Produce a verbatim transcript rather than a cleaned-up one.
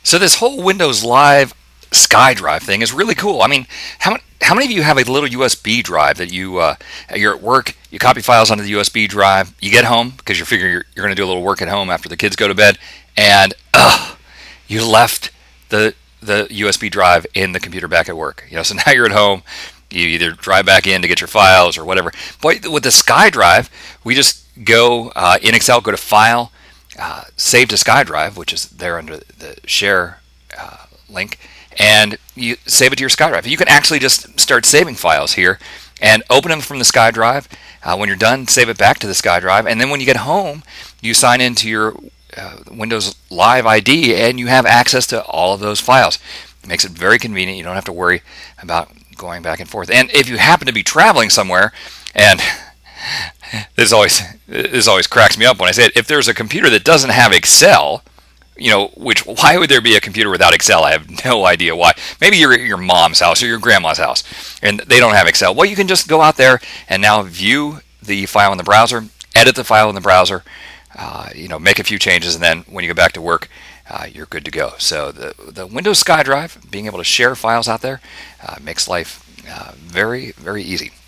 So this whole Windows Live SkyDrive thing is really cool. I mean, how many how many of you have a little U S B drive that you uh, you're at work, you copy files onto the U S B drive, you get home because you're figuring you're, you're going to do a little work at home after the kids go to bed, and uh, you left the the U S B drive in the computer back at work. You know, so now you're at home. You either drive back in to get your files or whatever. But with the SkyDrive, we just go uh, in Excel, go to File, uh, Save to SkyDrive, which is there under the Share uh, link, and you save it to your SkyDrive. You can actually just start saving files here and open them from the SkyDrive. Uh, when you're done, save it back to the SkyDrive, and then when you get home, you sign into your uh, Windows Live I D, and you have access to all of those files. It makes it very convenient. You don't have to worry about going back and forth. And if you happen to be traveling somewhere, and this always this always cracks me up when I say it, if there's a computer that doesn't have Excel, you know, which why would there be a computer without Excel? I have no idea why. Maybe you're at your mom's house or your grandma's house, and they don't have Excel. Well, you can just go out there and now view the file in the browser, edit the file in the browser, uh, you know, make a few changes, and then when you go back to work, Uh, you're good to go. So the, the Windows SkyDrive, being able to share files out there, uh, makes life uh, very, very easy.